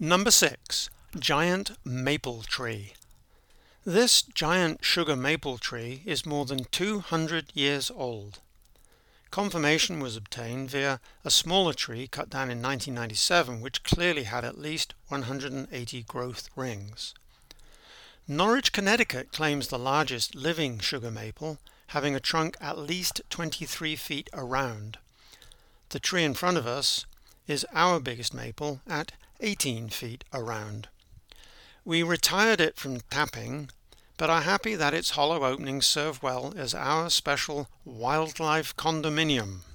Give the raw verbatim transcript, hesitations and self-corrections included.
Number six. Giant Maple Tree. This giant sugar maple tree is more than two hundred years old. Confirmation was obtained via a smaller tree cut down in nineteen ninety-seven, which clearly had at least one hundred eighty growth rings. Norwich, Connecticut claims the largest living sugar maple, having a trunk at least twenty-three feet around. The tree in front of us is our biggest maple at eighteen feet around. We retired it from tapping, but are happy that its hollow openings serve well as our special wildlife condominium.